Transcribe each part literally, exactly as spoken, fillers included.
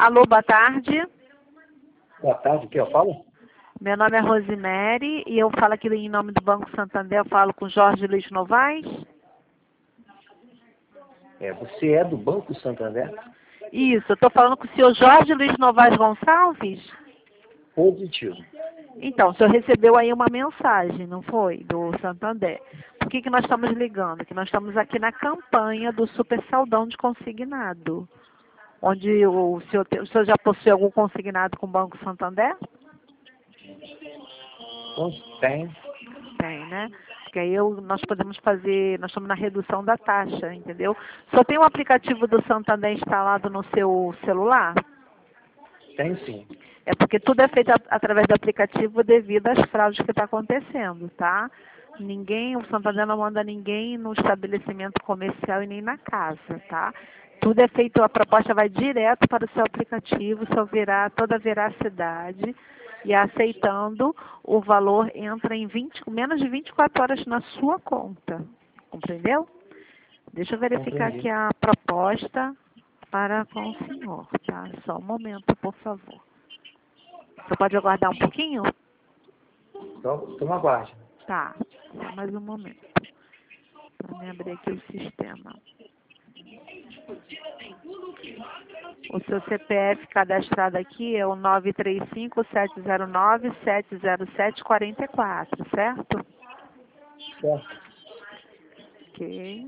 Alô, boa tarde. Boa tarde, quem eu falo? Meu nome é Rosemary e eu falo aqui em nome do Banco Santander, eu falo com Jorge Luiz Novaes. É, você é do Banco Santander? Isso, eu estou falando com o senhor Jorge Luiz Novaes Gonçalves. Positivo. Então, o senhor recebeu aí uma mensagem, não foi? Do Santander. Por que que nós estamos ligando? Que nós estamos aqui na campanha do Super Saldão de Consignado. Onde o senhor, o senhor já possui algum consignado com o Banco Santander? Tem. Tem, né? Porque aí eu, nós podemos fazer, nós estamos na redução da taxa, entendeu? Só tem um aplicativo do Santander instalado no seu celular? Tem sim. É porque tudo é feito a, através do aplicativo devido às fraudes que estão acontecendo, tá? Ninguém, o Santander não manda ninguém no estabelecimento comercial e nem na casa, tá? Tudo é feito, a proposta vai direto para o seu aplicativo, o seu virar toda a veracidade e aceitando, o valor entra em vinte, menos de vinte e quatro horas na sua conta, compreendeu? Deixa eu verificar Compreendi. aqui a proposta para com o senhor, tá? Só um momento, por favor. Você pode aguardar um pouquinho? Então, então aguarde. Tá, só mais um momento. Para me abrir aqui o sistema. O seu C P F cadastrado aqui é o nove três cinco, sete zero nove, sete zero sete, quatro quatro, certo? Certo. Ok.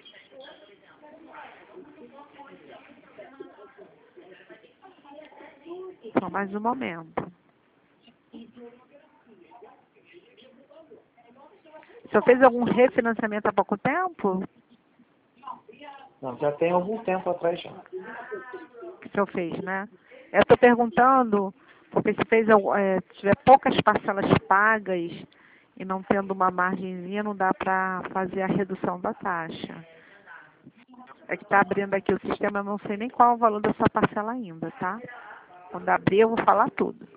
Só mais um momento. O senhor fez algum refinanciamento há pouco tempo? Não, já tem algum tempo atrás já. Que o senhor fez, né? Eu estou perguntando, porque se fez, é, tiver poucas parcelas pagas e não tendo uma margenzinha, não dá para fazer a redução da taxa. É que está abrindo aqui o sistema, eu não sei nem qual é o valor da sua parcela ainda, tá? Quando abrir, eu vou falar tudo.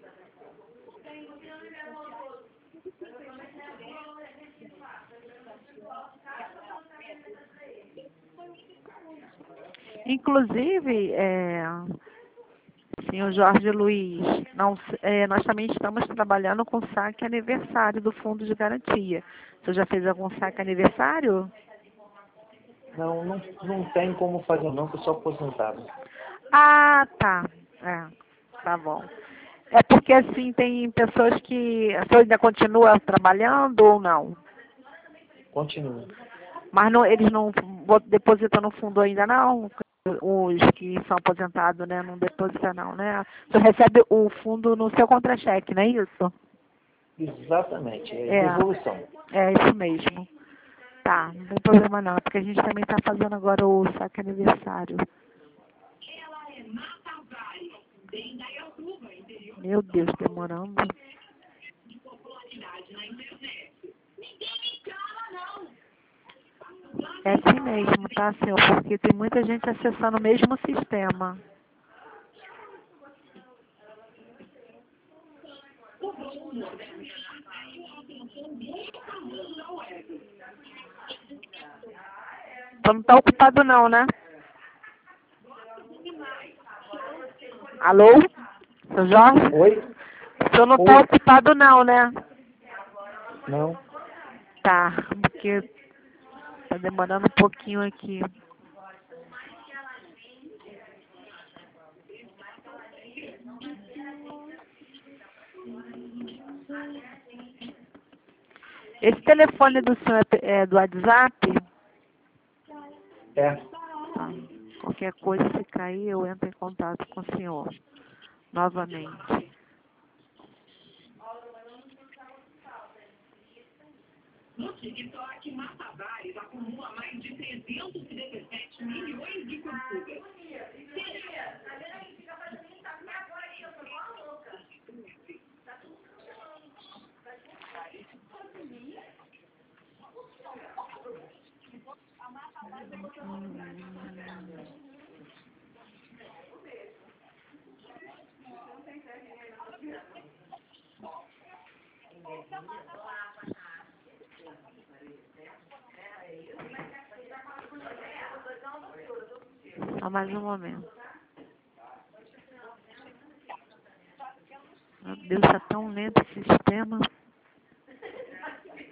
Inclusive, é, senhor Jorge Luiz, não, é, nós também estamos trabalhando com saque aniversário do Fundo de Garantia. O senhor já fez algum saque aniversário? Não, não, não tem como fazer não, que eu sou aposentado. Ah, tá. É, tá bom. É porque, assim, tem pessoas que... O senhor ainda continua trabalhando ou não? Continue. Mas não, eles não depositam no fundo ainda, não? Os que são aposentados, né? Não depositam, não, né? O senhor recebe o fundo no seu contra-cheque, não é isso? Exatamente, é, É, devolução. é isso mesmo. Tá, não tem problema não, porque a gente também está fazendo agora o saque aniversário. Meu Deus, demorando. É assim mesmo, tá, senhor? Porque tem muita gente acessando o mesmo sistema. Então não está ocupado não, né? Alô? Seu Jorge? Oi? O senhor não está Oi? ocupado não, né? Não. Tá, porque está demorando um pouquinho aqui. Esse telefone do senhor é do WhatsApp? É. Tá. Qualquer coisa, se cair, eu entro em contato com o senhor novamente. No TikTok, Matabares acumula mais de trezentos e dezessete milhões de curtidas. Só mais um momento. Deus, está tão lento esse sistema.